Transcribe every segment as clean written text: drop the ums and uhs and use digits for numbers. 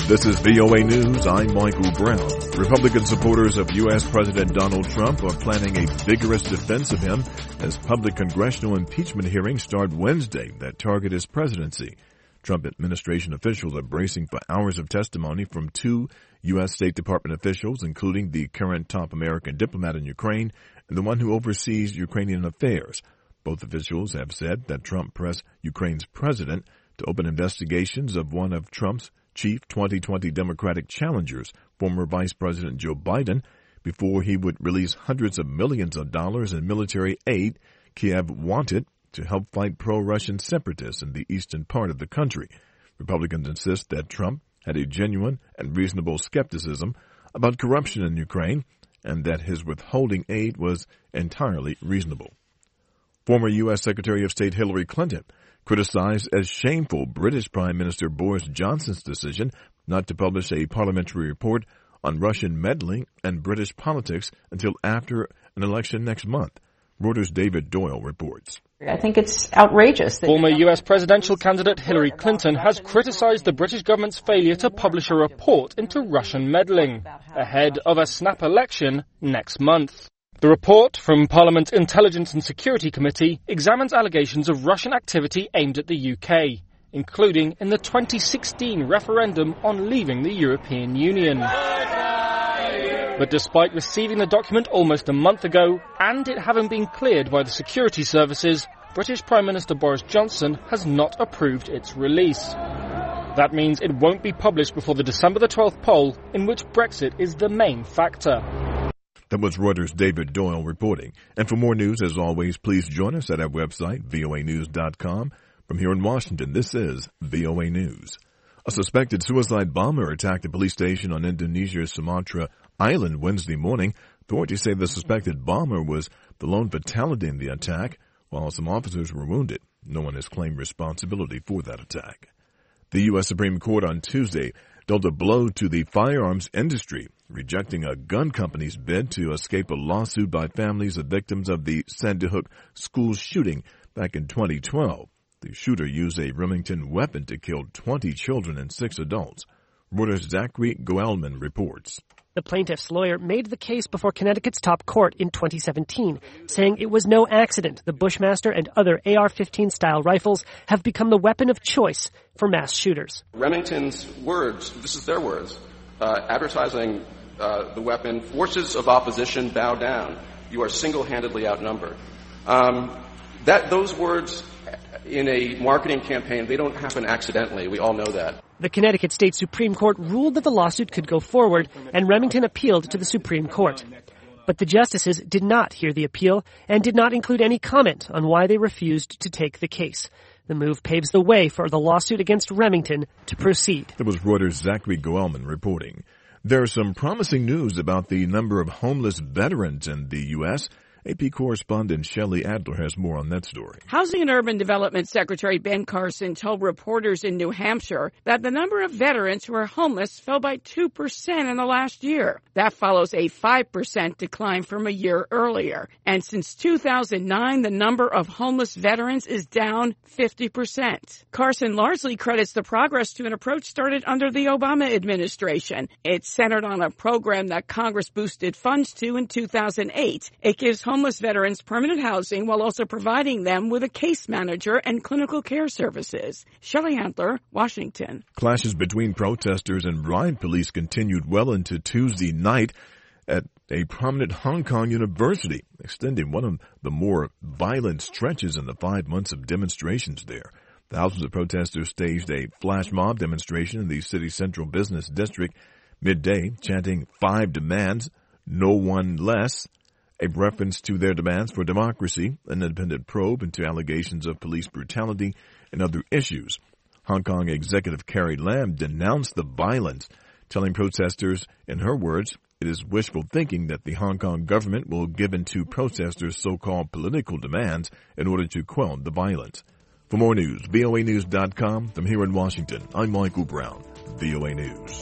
This is VOA News. I'm Michael Brown. Republican supporters of U.S. President Donald Trump are planning a vigorous defense of him as public congressional impeachment hearings start Wednesday that target his presidency. Trump administration officials are bracing for hours of testimony from two U.S. State Department officials, including the current top American diplomat in Ukraine and the one who oversees Ukrainian affairs. Both officials have said that Trump pressed Ukraine's president to open investigations of one of Trump's chief 2020 Democratic challengers, former Vice President Joe Biden, before he would release hundreds of millions of dollars in military aid Kiev wanted to help fight pro-Russian separatists in the eastern part of the country. Republicans insist that Trump had a genuine and reasonable skepticism about corruption in Ukraine and that his withholding aid was entirely reasonable. Former U.S. Secretary of State Hillary Clinton criticized as shameful British Prime Minister Boris Johnson's decision not to publish a parliamentary report on Russian meddling and British politics until after an election next month. Reuters' David Doyle reports. I think it's outrageous. Former U.S. presidential candidate Hillary Clinton has criticized the British government's failure to publish a report into Russian meddling ahead of a snap election next month. The report from Parliament's Intelligence and Security Committee examines allegations of Russian activity aimed at the UK, including in the 2016 referendum on leaving the European Union. But despite receiving the document almost a month ago and it having been cleared by the security services, British Prime Minister Boris Johnson has not approved its release. That means it won't be published before the December the 12th poll, in which Brexit is the main factor. That was Reuters' David Doyle reporting. And for more news, as always, please join us at our website, voanews.com. From here in Washington, this is VOA News. A suspected suicide bomber attacked a police station on Indonesia's Sumatra Island Wednesday morning. Authorities say the suspected bomber was the lone fatality in the attack, while some officers were wounded. No one has claimed responsibility for that attack. The U.S. Supreme Court on Tuesday dealt a blow to the firearms industry, rejecting a gun company's bid to escape a lawsuit by families of victims of the Sandy Hook school shooting back in 2012. The shooter used a Remington weapon to kill 20 children and 6 adults. Reuters' Zachary Goelman reports. The plaintiff's lawyer made the case before Connecticut's top court in 2017, saying it was no accident the Bushmaster and other AR-15-style rifles have become the weapon of choice for mass shooters. Remington's words, this is their words, advertising the weapon, forces of opposition bow down. You are single-handedly outnumbered. Those words in a marketing campaign, they don't happen accidentally. We all know that. The Connecticut State Supreme Court ruled that the lawsuit could go forward, and Remington appealed to the Supreme Court. But the justices did not hear the appeal and did not include any comment on why they refused to take the case. The move paves the way for the lawsuit against Remington to proceed. That was Reuters' Zachary Goelman reporting. There is some promising news about the number of homeless veterans in the U.S. AP correspondent Shelley Adler has more on that story. Housing and Urban Development Secretary Ben Carson told reporters in New Hampshire that the number of veterans who are homeless fell by 2% in the last year. That follows a 5% decline from a year earlier. And since 2009, the number of homeless veterans is down 50%. Carson largely credits the progress to an approach started under the Obama administration. It's centered on a program that Congress boosted funds to in 2008. It gives homeless veterans permanent housing while also providing them with a case manager and clinical care services. Shelley Adler, Washington. Clashes between protesters and riot police continued well into Tuesday night at a prominent Hong Kong university, extending one of the more violent stretches in the 5 months of demonstrations there. Thousands of protesters staged a flash mob demonstration in the city's central business district midday, chanting 5 demands, no one less, a reference to their demands for democracy, an independent probe into allegations of police brutality, and other issues. Hong Kong Executive Carrie Lam denounced the violence, telling protesters, in her words, it is wishful thinking that the Hong Kong government will give in to protesters' so-called political demands in order to quell the violence. For more news, voanews.com. From here in Washington, I'm Michael Brown, VOA News.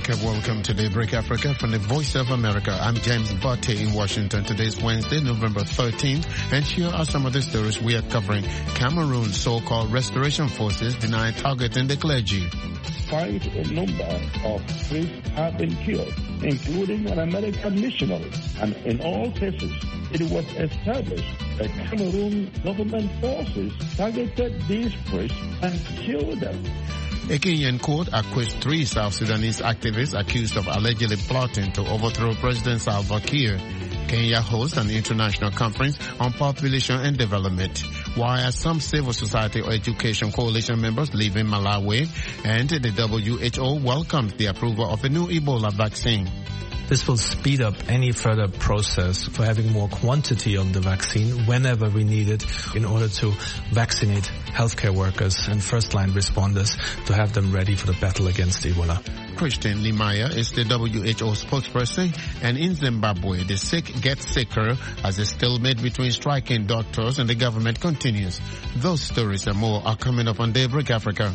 America. Welcome to Daybreak Africa from the Voice of America. I'm James Butte in Washington. Today's Wednesday, November 13th, and here are some of the stories we are covering. Cameroon's so-called restoration forces deny targeting the clergy. Quite a number of priests have been killed, including an American missionary, and in all cases, it was established that Cameroon government forces targeted these priests and killed them. A Kenyan court acquitted 3 South Sudanese activists accused of allegedly plotting to overthrow President Salva Kiir. Kenya hosts an international conference on population and development, while some civil society or education coalition members live in Malawi, and the WHO welcomes the approval of a new Ebola vaccine. This will speed up any further process for having more quantity of the vaccine whenever we need it in order to vaccinate healthcare workers and first-line responders to have them ready for the battle against Ebola. Christian Limaya is the WHO spokesperson, and in Zimbabwe, the sick get sicker as the stalemate between striking doctors and the government continues. Those stories and more are coming up on Daybreak Africa.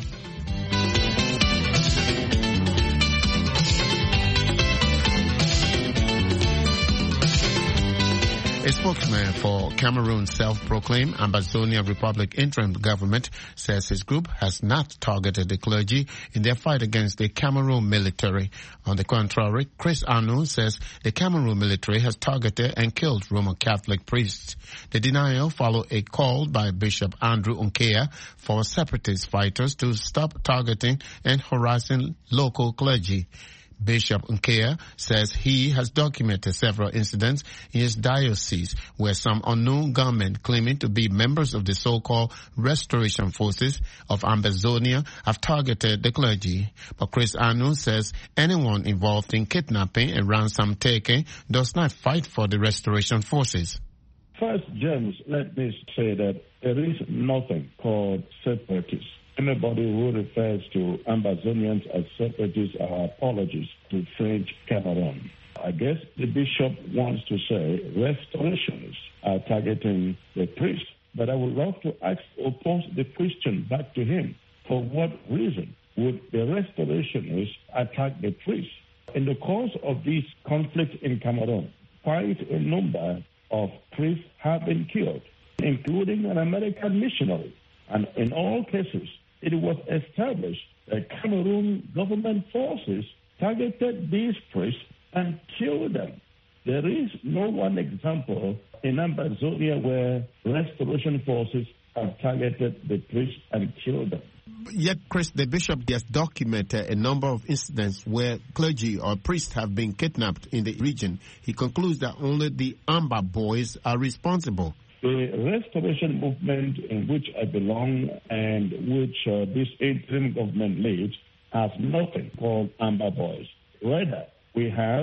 A spokesman for Cameroon's self-proclaimed Ambazonia Republic interim government says his group has not targeted the clergy in their fight against the Cameroon military. On the contrary, Chris Anu says the Cameroon military has targeted and killed Roman Catholic priests. The denial followed a call by Bishop Andrew Nkea for separatist fighters to stop targeting and harassing local clergy. Bishop Nkea says he has documented several incidents in his diocese where some unknown gunmen claiming to be members of the so-called restoration forces of Ambazonia have targeted the clergy. But Chris Anu says anyone involved in kidnapping and ransom taking does not fight for the restoration forces. First, James, let me say that there is nothing called separatists. Anybody who refers to Ambazonians as separatists are apologists to French Cameroon. I guess the bishop wants to say restorationists are targeting the priests, but I would love to ask or pose the question back to him. For what reason would the restorationists attack the priests? In the course of this conflict in Cameroon, quite a number of priests have been killed, including an American missionary, and in all cases, it was established that Cameroon government forces targeted these priests and killed them. There is no one example in Ambazonia where restoration forces have targeted the priests and killed them. Yet, Chris, the bishop has documented a number of incidents where clergy or priests have been kidnapped in the region. He concludes that only the Amba boys are responsible. The restoration movement in which I belong and which this interim government leads has nothing called Amba Boys. Rather, we have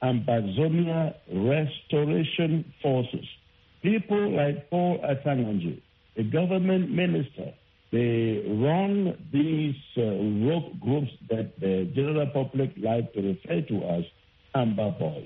Ambazonia Restoration Forces. People like Paul Atanganji, the government minister, they run these rogue groups that the general public like to refer to as Amba Boys.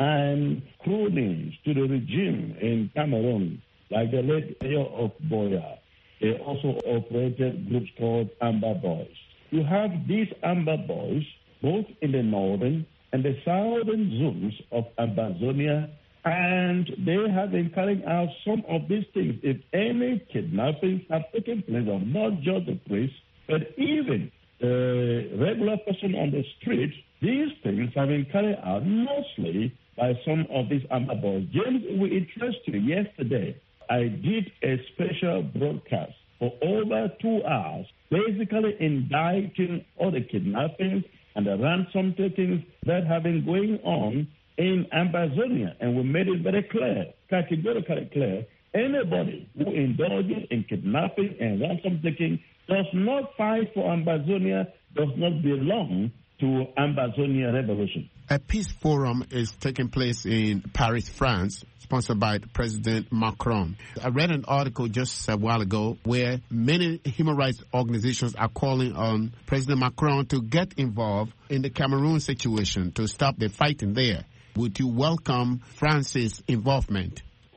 And crew names to the regime in Cameroon, like the late mayor of Boya, they also operated groups called Amba Boys. You have these Amba Boys both in the northern and the southern zones of Ambazonia, and they have been carrying out some of these things. If any kidnappings have taken place of not just the priests, but even the regular person on the street, these things have been carried out mostly by some of these Amba Boys. James, we interest you yesterday. I did a special broadcast for over 2 hours, basically indicting all the kidnappings and the ransom takings that have been going on in Ambazonia. And we made it very clear, categorically clear, anybody who indulges in kidnapping and ransom taking does not fight for Ambazonia, does not belong to Ambazonia Revolution. A peace forum is taking place in Paris, France, sponsored by President Macron. I read an article just a while ago where many human rights organizations are calling on President Macron to get involved in the Cameroon situation to stop the fighting there. Would you welcome France's involvement?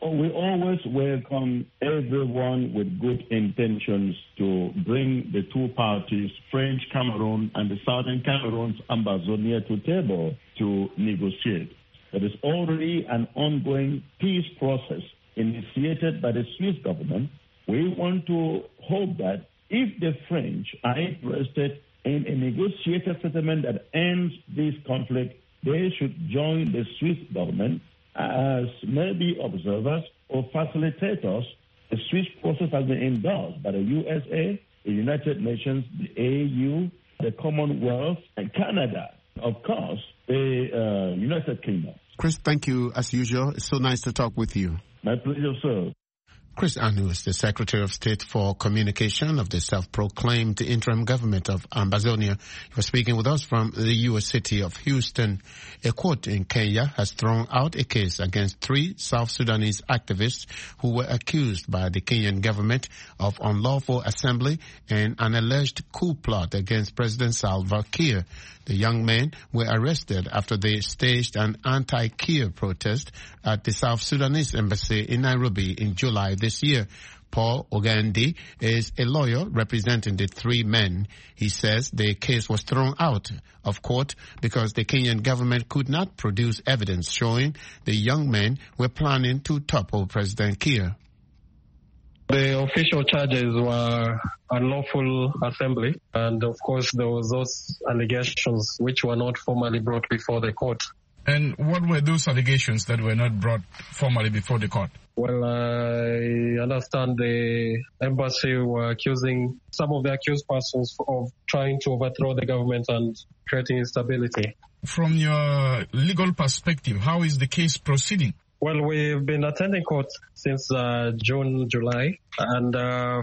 we always welcome everyone with good intentions to bring the two parties, French Cameroon and the Southern Cameroon's ambassador, to table to negotiate. There is already an ongoing peace process initiated by the Swiss government. We want to hope that if the French are interested in a negotiated settlement that ends this conflict, they should join the Swiss government as maybe observers or facilitators. The Swiss process has been endorsed by the USA, the United Nations, the AU, the Commonwealth, and Canada. Of course, the United Kingdom. Chris, thank you as usual. It's so nice to talk with you. My pleasure, sir. Chris Anu is the Secretary of State for Communication of the self-proclaimed interim government of Ambazonia. He was speaking with us from the U.S. city of Houston. A court in Kenya has thrown out a case against 3 South Sudanese activists who were accused by the Kenyan government of unlawful assembly and an alleged coup plot against President Salva Kiir. The young men were arrested after they staged an anti-Kiir protest at the South Sudanese embassy in Nairobi in July this year. Paul Ogandi is a lawyer representing the 3 men. He says the case was thrown out of court because the Kenyan government could not produce evidence showing the young men were planning to topple President Kiir. The official charges were unlawful assembly, and of course there was those allegations which were not formally brought before the court. And what were those allegations that were not brought formally before the court? Well, I understand the embassy were accusing some of the accused persons of trying to overthrow the government and creating instability. From your legal perspective, how is the case proceeding? Well, we've been attending court since June, July, and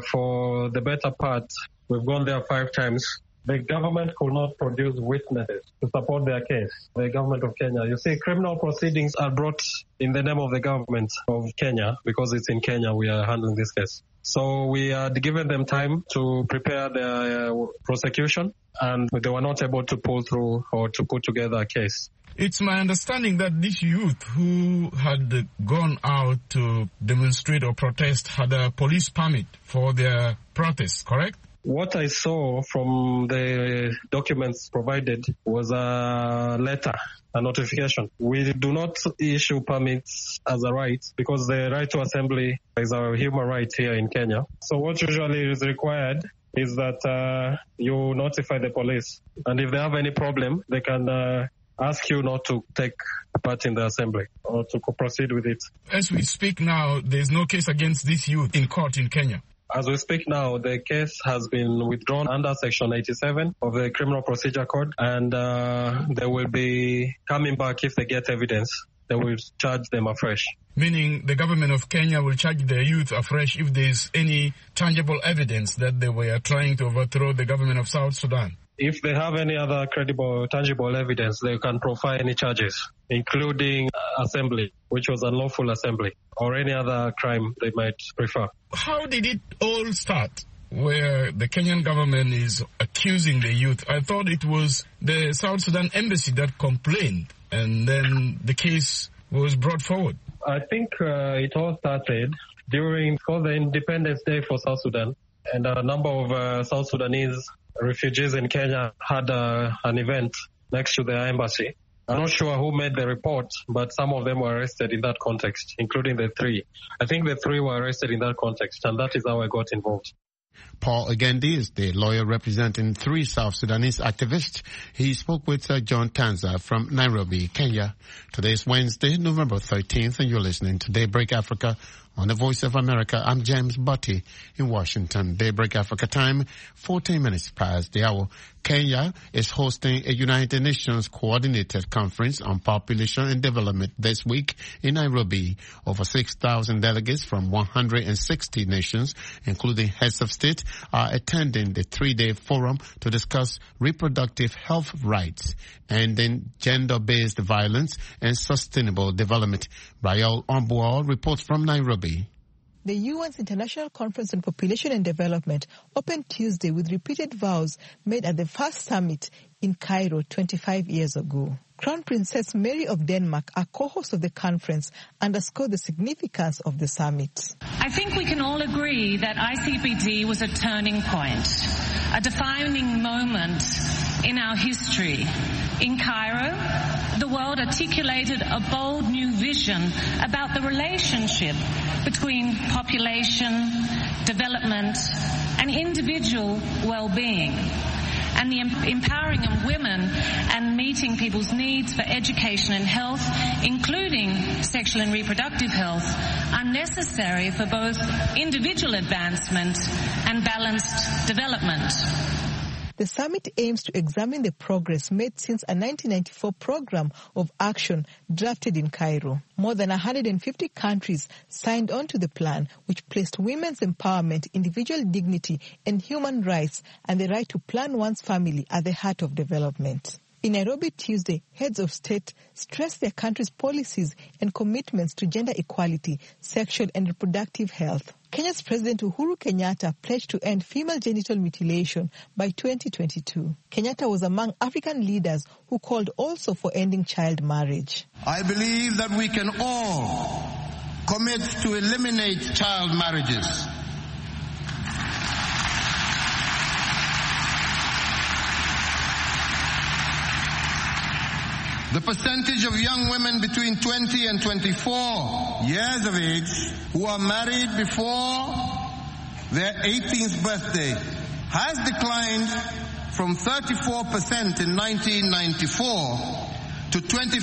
for the better part, we've gone there 5 times. The government could not produce witnesses to support their case, the government of Kenya. You see, criminal proceedings are brought in the name of the government of Kenya because it's in Kenya we are handling this case. So we had given them time to prepare their prosecution, and they were not able to pull through or to put together a case. It's my understanding that these youth who had gone out to demonstrate or protest had a police permit for their protest, correct? What I saw from the documents provided was a letter, a notification. We do not issue permits as a right because the right to assembly is a human right here in Kenya. So what usually is required is that you notify the police. And if they have any problem, they can ask you not to take part in the assembly or to proceed with it. As we speak now, there is no case against this youth in court in Kenya. As we speak now, the case has been withdrawn under Section 87 of the Criminal Procedure Code, and they will be coming back if they get evidence. They will charge them afresh. Meaning the government of Kenya will charge the youth afresh if there is any tangible evidence that they were trying to overthrow the government of South Sudan. If they have any other credible, tangible evidence, they can profile any charges, including assembly, which was unlawful assembly, or any other crime they might prefer. How did it all start, where the Kenyan government is accusing the youth? I thought it was the South Sudan embassy that complained, and then the case was brought forward. I think it all started during the Independence Day for South Sudan, and a number of South Sudanese refugees in Kenya had an event next to their embassy. I'm not sure who made the report, but some of them were arrested in that context, including the 3. I think the 3 were arrested in that context, and that is how I got involved. Paul Ogandi is the lawyer representing 3 South Sudanese activists. He spoke with John Tanza from Nairobi, Kenya. Today is Wednesday, November 13th, and you're listening to Daybreak Africa on the Voice of America. I'm James Butty in Washington. Daybreak Africa time, 14 minutes past the hour. Kenya is hosting a United Nations coordinated conference on population and development this week in Nairobi. Over 6,000 delegates from 160 nations, including heads of state, are attending the 3-day forum to discuss reproductive health rights, ending gender-based violence, and sustainable development. Rael Ombual reports from Nairobi. The UN's International Conference on Population and Development opened Tuesday with repeated vows made at the first summit in Cairo 25 years ago. Crown Princess Mary of Denmark, a co-host of the conference, underscored the significance of the summit. I think we can all agree that ICPD was a turning point, a defining moment in our history. In Cairo, the world articulated a bold new vision about the relationship between population, development, and individual well-being. And the empowering of women and meeting people's needs for education and health, including sexual and reproductive health, are necessary for both individual advancement and balanced development. The summit aims to examine the progress made since a 1994 program of action drafted in Cairo. More than 150 countries signed on to the plan, which placed women's empowerment, individual dignity, and human rights and the right to plan one's family at the heart of development. In Nairobi Tuesday, heads of state stressed their country's policies and commitments to gender equality, sexual and reproductive health. Kenya's President Uhuru Kenyatta pledged to end female genital mutilation by 2022. Kenyatta was among African leaders who called also for ending child marriage. I believe that we can all commit to eliminate child marriages. The percentage of young women between 20 and 24 years of age who are married before their 18th birthday has declined from 34% in 1994 to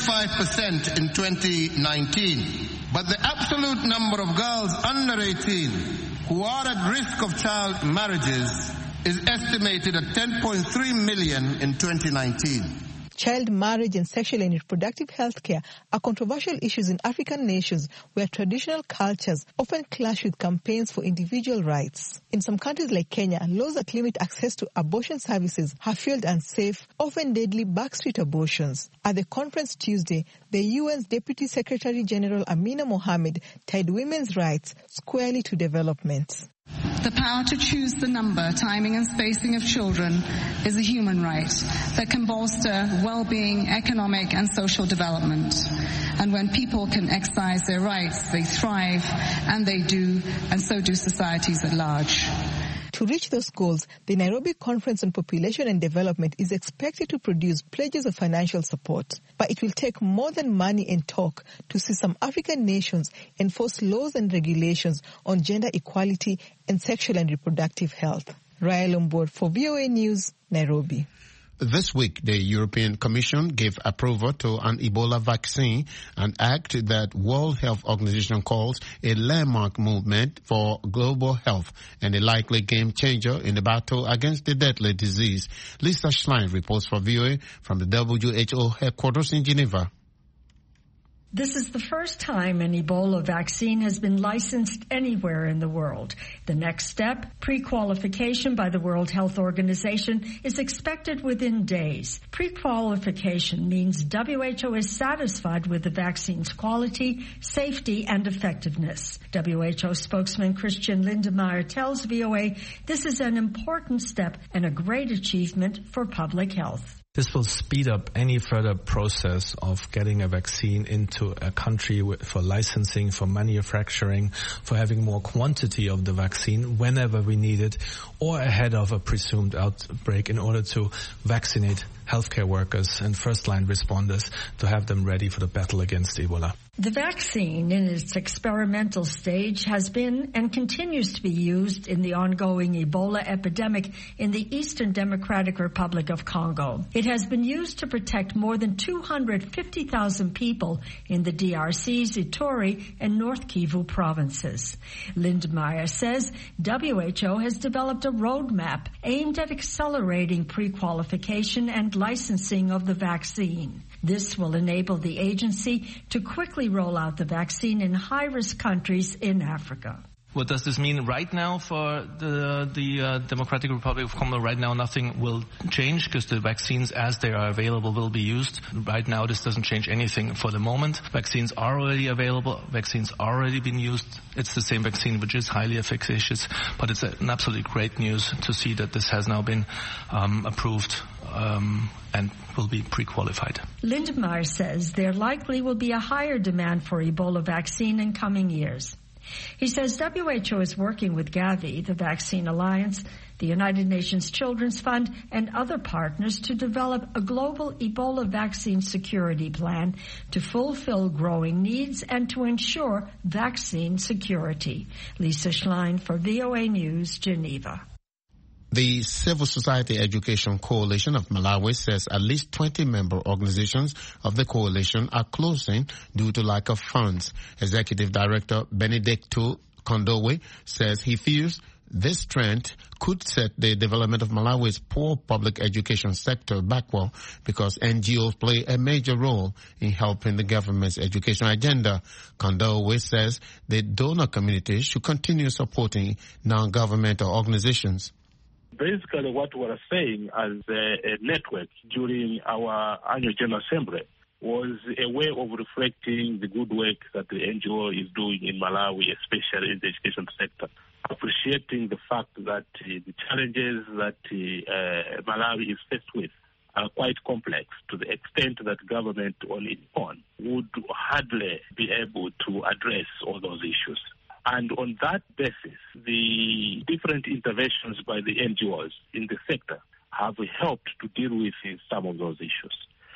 25% in 2019. But the absolute number of girls under 18 who are at risk of child marriages is estimated at 10.3 million in 2019. Child marriage and sexual and reproductive health care are controversial issues in African nations where traditional cultures often clash with campaigns for individual rights. In some countries like Kenya, laws that limit access to abortion services have fueled unsafe, often deadly backstreet abortions. At the conference Tuesday, the UN's Deputy Secretary General Amina Mohammed tied women's rights squarely to development. The power to choose the number, timing and spacing of children is a human right that can bolster well-being, economic and social development. And when people can exercise their rights, they thrive, and they do, and so do societies at large. To reach those goals, the Nairobi Conference on Population and Development is expected to produce pledges of financial support. But it will take more than money and talk to see some African nations enforce laws and regulations on gender equality and sexual and reproductive health. Raya Lombard for VOA News, Nairobi. This week, the European Commission gave approval to an Ebola vaccine, an act that World Health Organization calls a landmark movement for global health and a likely game changer in the battle against the deadly disease. Lisa Schlein reports for VOA from the WHO headquarters in Geneva. This is the first time an Ebola vaccine has been licensed anywhere in the world. The next step, pre-qualification by the World Health Organization, is expected within days. Pre-qualification means WHO is satisfied with the vaccine's quality, safety, and effectiveness. WHO spokesman Christian Lindmeier tells VOA this is an important step and a great achievement for public health. This will speed up any further process of getting a vaccine into a country for licensing, for manufacturing, for having more quantity of the vaccine whenever we need it, or ahead of a presumed outbreak in order to vaccinate healthcare workers and first-line responders to have them ready for the battle against Ebola. The vaccine in its experimental stage has been and continues to be used in the ongoing Ebola epidemic in the Eastern Democratic Republic of Congo. It has been used to protect more than 250,000 people in the DRC's Ituri and North Kivu provinces. Lindmeier says WHO has developed a roadmap aimed at accelerating pre-qualification and licensing of the vaccine. This will enable the agency to quickly roll out the vaccine in high-risk countries in Africa. What does this mean right now for the Democratic Republic of Congo? Right now, nothing will change because the vaccines, as they are available, will be used. Right now, this doesn't change anything for the moment. Vaccines are already available. Vaccines are already been used. It's the same vaccine, which is highly efficacious. But it's an absolutely great news to see that this has now been approved and will be pre-qualified. Lindemeyer says there likely will be a higher demand for Ebola vaccine in coming years. He says WHO is working with Gavi, the Vaccine Alliance, the United Nations Children's Fund, and other partners to develop a global Ebola vaccine security plan to fulfill growing needs and to ensure vaccine security. Lisa Schlein for VOA News, Geneva. The Civil Society Education Coalition of Malawi says at least 20 member organizations of the coalition are closing due to lack of funds. Executive Director Benedicto Kondowe says he fears this trend could set the development of Malawi's poor public education sector backward because NGOs play a major role in helping the government's education agenda. Kondowe says the donor community should continue supporting non-governmental organizations. Basically, what we are saying as a network during our annual General Assembly was a way of reflecting the good work that the NGO is doing in Malawi, especially in the education sector. Appreciating the fact that the challenges that Malawi is faced with are quite complex to the extent that government on its own would hardly be able to address all those issues. And on that basis, the different interventions by the NGOs in the sector have helped to deal with some of those issues.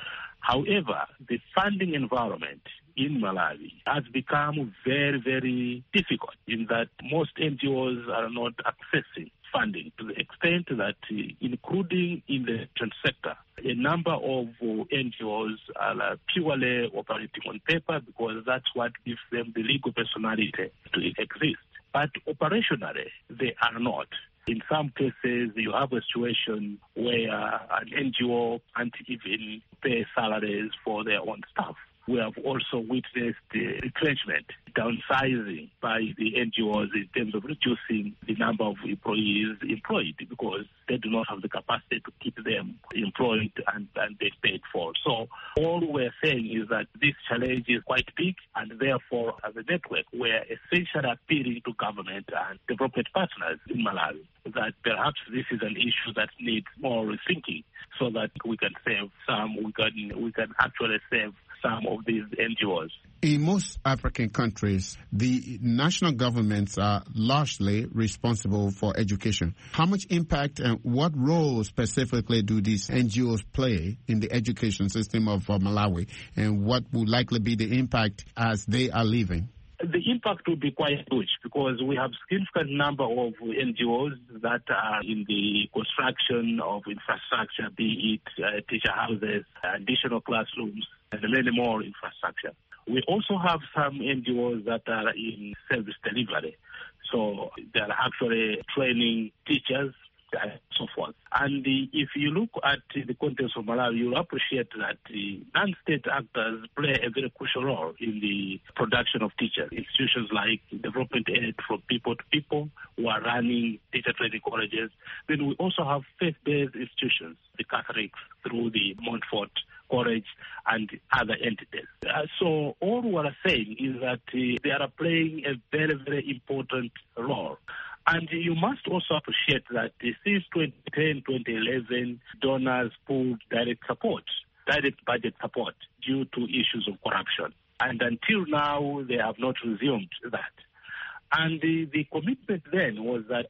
However, the funding environment in Malawi has become very, very difficult in that most NGOs are not accessing funding to the extent that, including in the education sector, a number of NGOs are purely operating on paper because that's what gives them the legal personality to exist. But operationally, they are not. In some cases, you have a situation where an NGO can't even pay salaries for their own staff. We have also witnessed the retrenchment, downsizing by the NGOs in terms of reducing the number of employees employed because they do not have the capacity to keep them employed and they paid for. So all we're saying is that this challenge is quite big, and therefore, as a network, we're essentially appealing to government and development partners in Malawi that perhaps this is an issue that needs more rethinking so that we can save some, we can actually save some of these NGOs. In most African countries, the national governments are largely responsible for education. How much impact and what role specifically do these NGOs play in the education system of Malawi, and what will likely be the impact as they are leaving? The impact will be quite huge because we have a significant number of NGOs that are in the construction of infrastructure, be it teacher houses, additional classrooms, and many more infrastructure. We also have some NGOs that are in service delivery. So they are actually training teachers and so forth. And if you look at the context of Malawi, you'll appreciate that the non-state actors play a very crucial role in the production of teachers. Institutions like Development Aid from People to People, who are running teacher training colleges. Then we also have faith-based institutions, the Catholics through the Montfort College and other entities. So all we are saying is that they are playing a very, very important role. And you must also appreciate that since 2010, 2011, donors pulled direct budget support due to issues of corruption. And until now, they have not resumed that. And the commitment then was that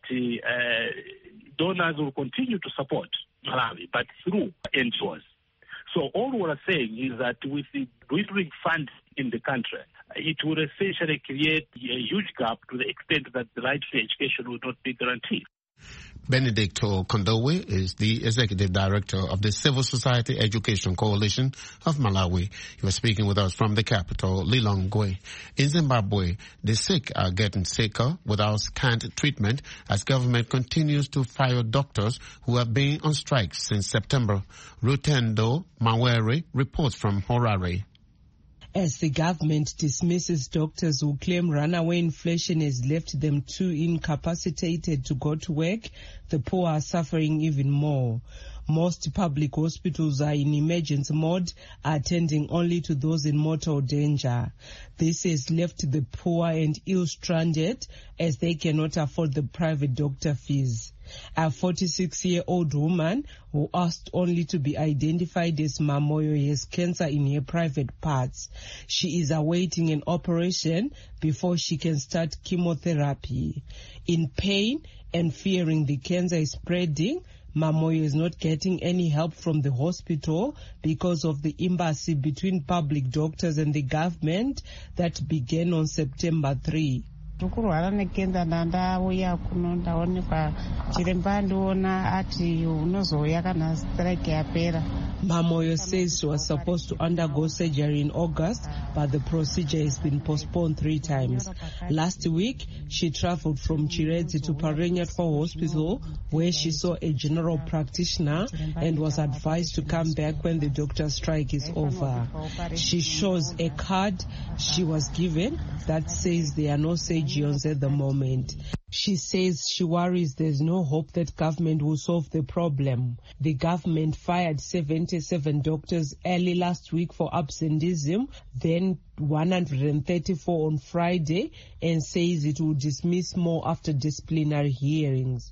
donors will continue to support Malawi, but through NGOs. So all we're saying is that with the dwindling funds in the country, it will essentially create a huge gap to the extent that the right to education will not be guaranteed. Benedicto Kondowe is the Executive Director of the Civil Society Education Coalition of Malawi. He was speaking with us from the capital, Lilongwe. In Zimbabwe, the sick are getting sicker without scant treatment as government continues to fire doctors who have been on strike since September. Rutendo Mawere reports from Harare. as the government dismisses doctors who claim runaway inflation has left them too incapacitated to go to work. The poor are suffering even more. Most public hospitals are in emergency mode, attending only to those in mortal danger. This has left the poor and ill stranded as they cannot afford the private doctor fees. A 46-year-old woman who asked only to be identified as Mamoyo has cancer in her private parts. She is awaiting an operation before she can start chemotherapy. In pain and fearing the cancer is spreading, Mamoyo is not getting any help from the hospital because of the impasse between public doctors and the government that began on September 3. Mamoyo says she was supposed to undergo surgery in August, but the procedure has been postponed 3 times. Last week, she traveled from Chiredzi to Parenyatwa Hospital, where she saw a general practitioner and was advised to come back when the doctor's strike is over. She shows a card she was given that says there are no surgeons at the moment. She says she worries there's no hope that government will solve the problem. The government fired 77 doctors early last week for absenteeism, then 134 on Friday, and says it will dismiss more after disciplinary hearings.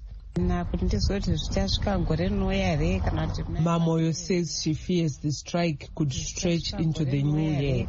Mamoyo says she fears the strike could stretch into the new year.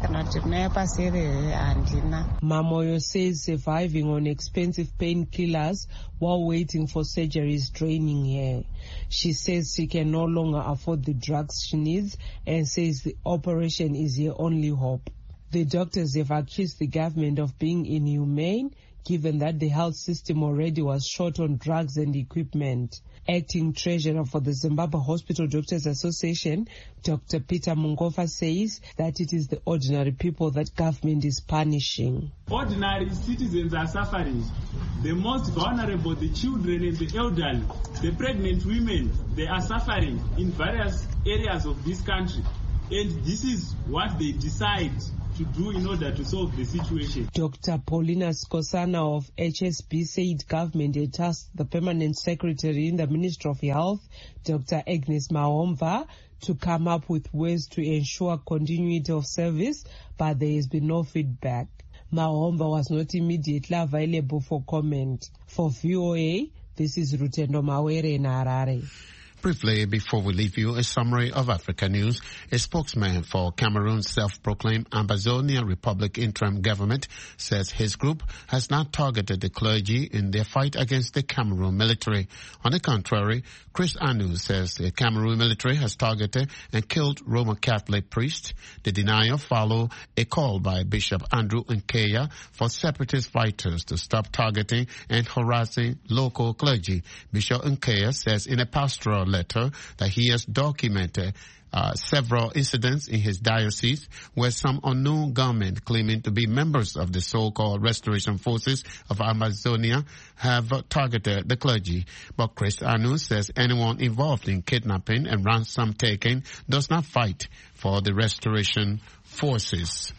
Mamoyo says surviving on expensive painkillers while waiting for surgery is draining her. She says she can no longer afford the drugs she needs and says the operation is her only hope. The doctors have accused the government of being inhumane, given that the health system already was short on drugs and equipment. Acting treasurer for the Zimbabwe Hospital Doctors Association, Dr. Peter Mungofa, says that it is the ordinary people that government is punishing. Ordinary citizens are suffering. The most vulnerable, the children and the elderly, the pregnant women, they are suffering in various areas of this country. And this is what they decide to do in order to solve the situation. Dr. Paulina Skosana of HSB said government had tasked the permanent secretary in the Ministry of Health, Dr. Agnes Maomva, to come up with ways to ensure continuity of service, but there has been no feedback. Maomva was not immediately available for comment. For VOA, this is Rutendo Mawere in Harare. Briefly, before we leave you, a summary of Africa news. A spokesman for Cameroon's self-proclaimed Ambazonia Republic interim government says his group has not targeted the clergy in their fight against the Cameroon military. On the contrary, Chris Anu says the Cameroon military has targeted and killed Roman Catholic priests. The denial followed a call by Bishop Andrew Nkeya for separatist fighters to stop targeting and harassing local clergy. Bishop Nkeya says in a pastoral letter that he has documented several incidents in his diocese where some unknown gunmen claiming to be members of the so-called restoration forces of Amazonia have targeted the clergy. But Chris Anu says anyone involved in kidnapping and ransom taking does not fight for the restoration forces.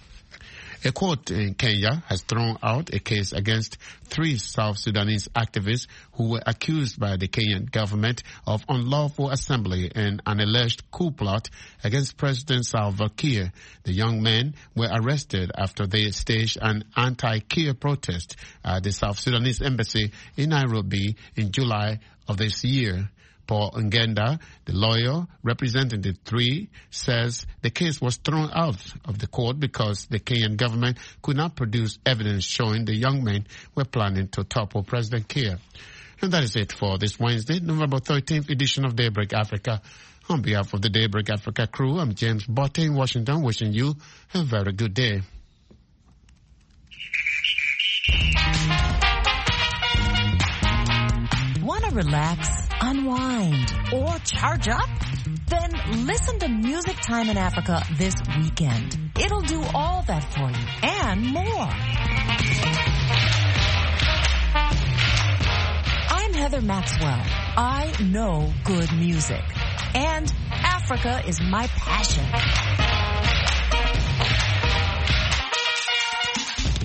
A court in Kenya has thrown out a case against 3 South Sudanese activists who were accused by the Kenyan government of unlawful assembly in an alleged coup plot against President Salva Kiir. The young men were arrested after they staged an anti-Kiir protest at the South Sudanese embassy in Nairobi in July of this year. Paul Ngenda, the lawyer representing the 3, says the case was thrown out of the court because the Kenyan government could not produce evidence showing the young men were planning to topple President Kiir. And that is it for this Wednesday, November 13th edition of Daybreak Africa. On behalf of the Daybreak Africa crew, I'm James Botte in Washington, wishing you a very good day. Want to relax, unwind, or charge up? Then listen to Music Time in Africa this weekend. It'll do all that for you and more. I'm Heather Maxwell. I know good music. And Africa is my passion.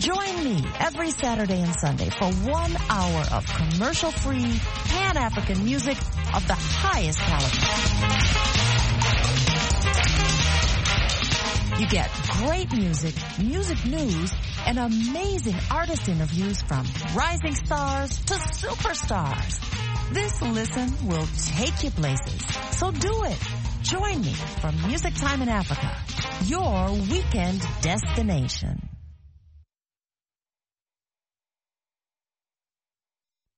Join me every Saturday and Sunday for 1 hour of commercial-free, Pan-African music of the highest caliber. You get great music, music news, and amazing artist interviews from rising stars to superstars. This listen will take you places. So do it. Join me for Music Time in Africa, your weekend destination.